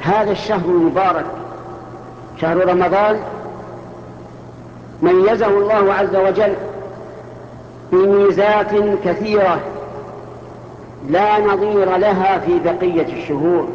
هذا الشهر المبارك شهر رمضان ميزه الله عز وجل بميزات كثيرة لا نظير لها في بقية الشهور.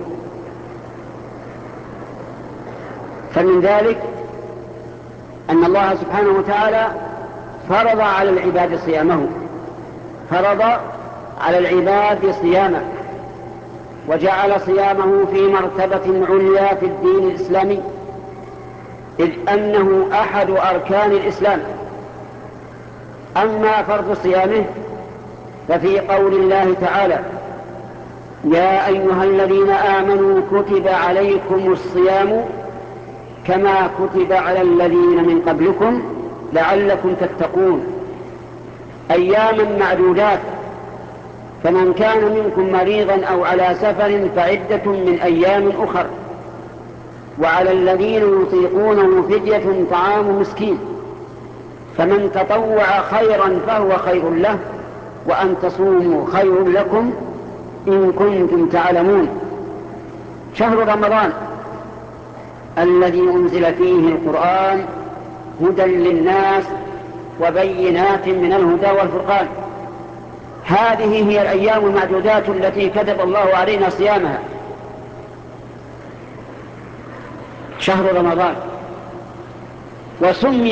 فمن ذلك أن الله سبحانه وتعالى فرض على العباد صيامه، فرض على العباد صيامه، وجعل صيامه في مرتبة عليا في الدين الإسلامي، إذ أنه أحد أركان الإسلام. أما فرض صيامه ففي قول الله تعالى: يا أيها الذين آمنوا كتب عليكم الصيام كما كتب على الذين من قبلكم لعلكم تتقون، أياما معدودات، فمن كان منكم مريضا أو على سفر فعدة من أيام أخر، وعلى الذين يطيقونه فدية طعام مسكين، فمن تطوع خيرا فهو خير له، وأن تصوموا خير لكم إن كنتم تعلمون. شهر رمضان الذي أنزل فيه القرآن هدى للناس وبينات من الهدى والفرقان، هذه هي الأيام المعدودات التي كتب الله علينا صيامها، شهر رمضان. وسمي